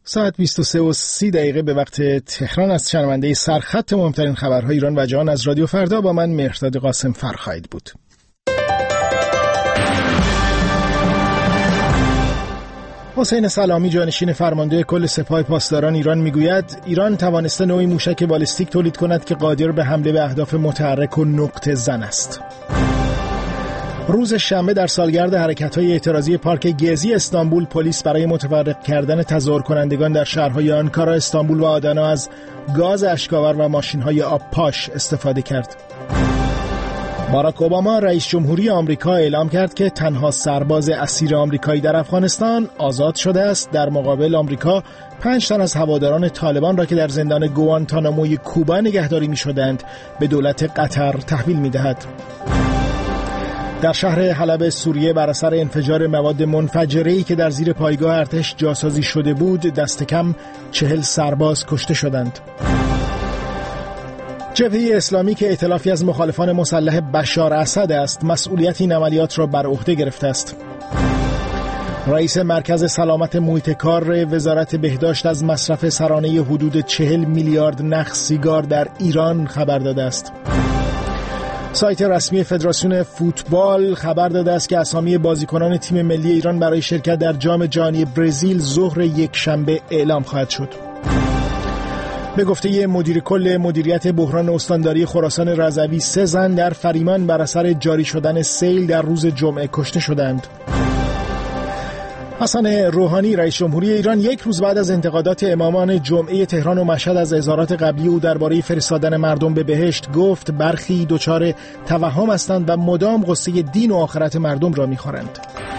ساعت 23:30 به وقت تهران از شنونده سرخط مهمترین خبرهای ایران و جهان از رادیو فردا با من مهرداد قاسم خواهید بود. حسین سلامی جانشین فرمانده کل سپاه پاسداران ایران میگوید ایران توانسته نوعی موشک بالستیک تولید کند که قادر به حمله به اهداف متحرک و نقطه زن است. روز شنبه در سالگرد حرکت‌های اعتراضی پارک گزی استانبول، پلیس برای متفرق کردن تظاهر کنندگان در شهرهای آنکارا، استانبول و آدنا از گاز اشک‌آور و ماشین‌های آبپاش استفاده کرد. باراک اوباما رئیس جمهوری آمریکا اعلام کرد که تنها سرباز اسیر آمریکایی در افغانستان آزاد شده است. در مقابل آمریکا 5 تن از هواداران طالبان را که در زندان گوانتاناموی کوبا نگهداری می‌شدند به دولت قطر تحویل می‌دهد. در شهر حلب سوریه بر اثر انفجار مواد منفجره‌ای که در زیر پایگاه ارتش جاسازی شده بود، دست کم 40 سرباز کشته شدند. جبهه اسلامی که ائتلافی از مخالفان مسلح بشار اسد است، مسئولیت این عملیات را بر عهده گرفته است. رئیس مرکز سلامت محیط کار وزارت بهداشت از مصرف سرانه حدود 40 میلیارد نخ سیگار در ایران خبر داده است. سایت رسمی فدراسیون فوتبال خبر داده است که اسامی بازیکنان تیم ملی ایران برای شرکت در جام جهانی برزیل ظهر یک شنبه اعلام خواهد شد. به گفته مدیر کل مدیریت بحران استانداری خراسان رضوی، 3 زن در فریمان بر اثر جاری شدن سیل در روز جمعه کشته شدند. حسن روحانی رئیس جمهوری ایران یک روز بعد از انتقادات امامان جمعه تهران و مشهد از اظهارات قبلی او درباره فرستادن مردم به بهشت گفت برخی دچار توهم هستند و مدام غصه دین و آخرت مردم را می‌خورند.